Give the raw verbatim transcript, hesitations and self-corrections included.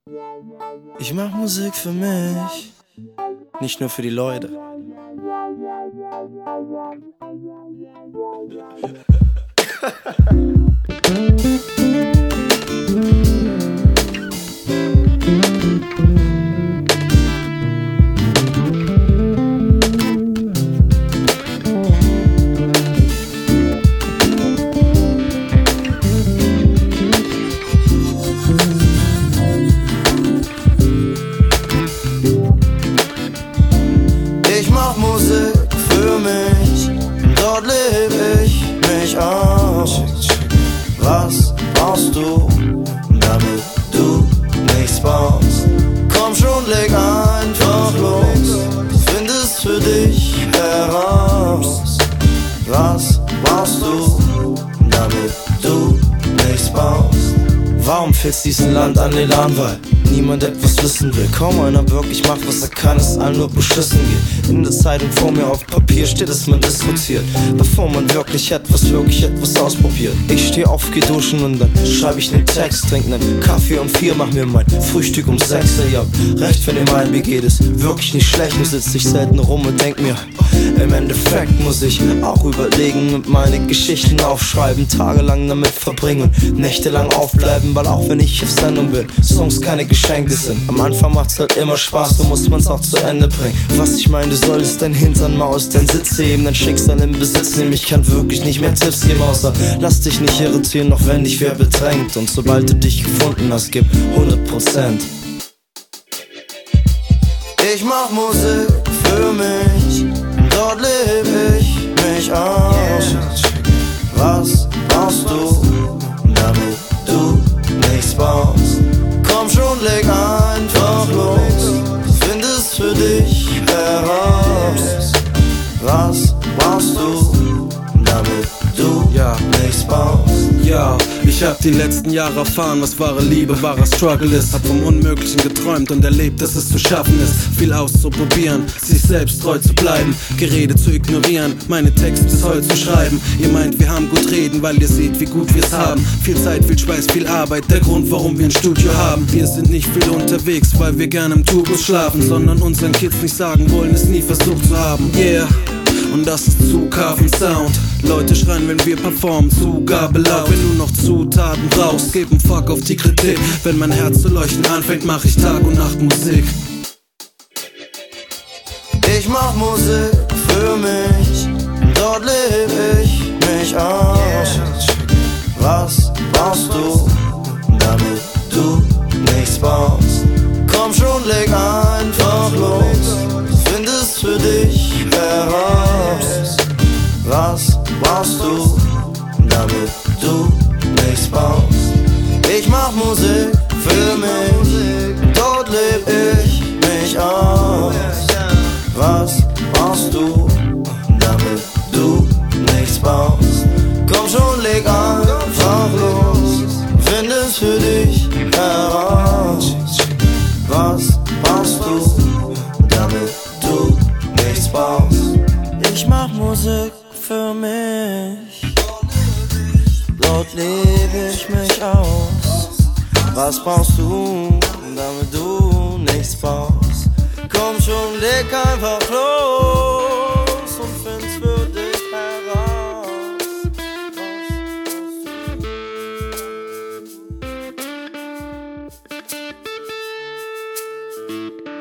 Ich mach Musik für mich, nicht nur für die Leute. Ich mach Musik für mich, dort lebe ich mich aus. Was brauchst du, damit du nichts baust? Komm schon, leg einfach los, du findest für dich heraus. Was brauchst du, damit du nichts baust? Warum fehlt diesem Land an Elan, weil niemand etwas wissen will? Kaum einer wirklich macht, was er kann, es allen nur beschissen geht. In der Zeitung vor mir auf Papier steht, dass man diskutiert, bevor man wirklich etwas, wirklich etwas ausprobiert. Ich steh auf, geh duschen und dann schreib ich nen Text, trink nen Kaffee um vier, mach mir mein Frühstück um sechs. Ihr habt recht, wenn ihr meint, mir geht es wirklich nicht schlecht. Nur sitz ich selten rum und denk mir, im Endeffekt muss ich auch überlegen und meine Geschichten aufschreiben, tagelang damit verbringen, nächtelang aufbleiben, weil auch wenn ich auf Sendung bin, Songs keine Geschenke sind. Am Anfang macht's halt immer Spaß, so muss man's auch zu Ende bringen. Was ich meine, du solltest dein Hintern mal aus dein Sitz heben, dein Schicksal in Besitz nehmen. Ich kann wirklich nicht mehr Tipps geben, außer lass dich nicht irritieren, auch wenn dich wer bedrängt. Und sobald du dich gefunden hast, gib hundert Prozent. Ich mach Musik für mich, dort lebe ich mich aus. Was brauchst du, damit du nichts baust? Komm schon, leg einfach los, du findest für dich heraus. Was brauchst du, damit du ja nichts baust? Ja, ich hab die letzten Jahre erfahren, was wahre Liebe, wahrer Struggle ist. Hab vom Unmöglichen geträumt und erlebt, dass es zu schaffen ist. Viel auszuprobieren, sich selbst treu zu bleiben, Gerede zu ignorieren, meine Texte bis heute zu schreiben. Ihr meint, wir haben gut reden, weil ihr seht, wie gut wir's haben. Viel Zeit, viel Schweiß, viel Arbeit, der Grund, warum wir ein Studio haben. Wir sind nicht viel unterwegs, weil wir gerne im Tourbus schlafen, sondern unseren Kids nicht sagen wollen, es nie versucht zu haben. Yeah. Und das ist Zughafen Sound. Leute schreien, wenn wir performen, Zugabe laut. Wenn du noch Zutaten brauchst, gib ein Fuck auf die Kritik. Wenn mein Herz zu leuchten anfängt, mach ich Tag und Nacht Musik. Ich mach Musik für mich, dort lebe ich mich aus. Was brauchst du, damit du nichts baust? Komm schon, leg einfach los, du findest für dich heraus. Was brauchst du, damit du nichts baust? Ich mach Musik für mich, dort leb ich mich aus. Was brauchst du, damit du nichts baust? Komm schon, leg einfach los, find es für dich heraus. Was brauchst du, damit du nichts baust? Ich mach Musik für mich, dort lebe ich mich aus. Was brauchst du, damit du nichts baust? Komm schon, leg einfach los und find's für dich heraus. Was brauchst du?